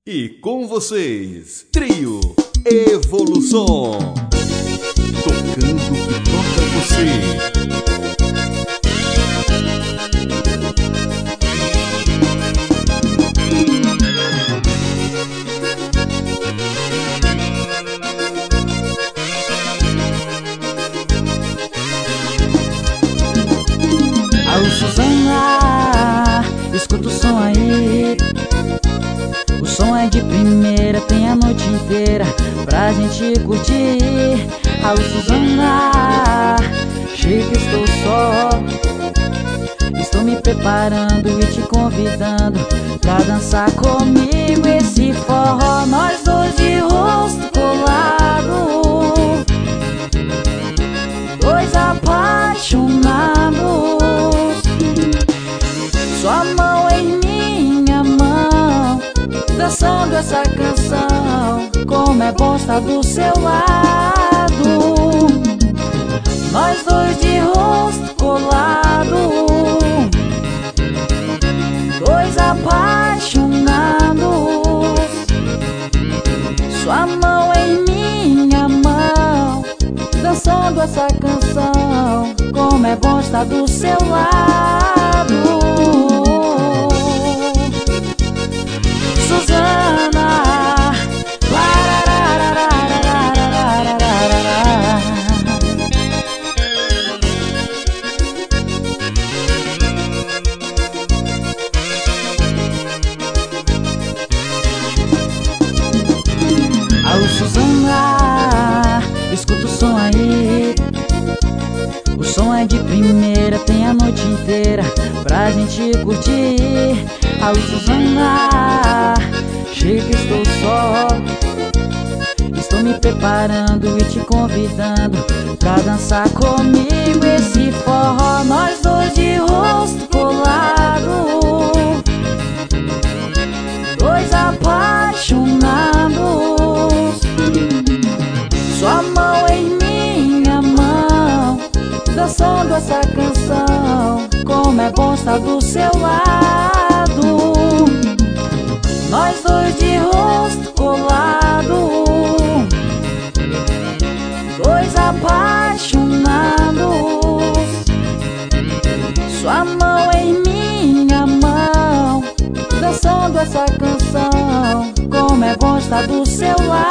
E com vocês, Trio Evolução, tocando o que toca você. Alô Suzana, escuta o som aí. O som é de primeira, tem a noite inteira pra gente curtir. Alô Suzana, chega, estou só. Estou me preparando e te convidando pra dançar comigo esse forró. Nós dois de rosto colado, dois apaixonados. Sua mão em minha mão, dançando essa canção. Como é bom estar do seu lado. Nós dois de rosto colado, dois apaixonados. Sua mão em minha mão, dançando essa canção. Como é bom estar do seu lado. Suzana, alô Suzana, escuta o som aí. O som é de primeira, tem a noite inteira pra gente curtir. Alô Suzana, chega, estou só. Estou me preparando e te convidando pra dançar comigo esse forró. Nós dois de rosto colado, dois apaixonados. Sua mão em minha mão, dançando essa canção. Como é bom estar do seu lado. Nós dois de rosto colado, dois apaixonados. Sua mão em minha mão, dançando essa canção. Como é bom estar do seu lado.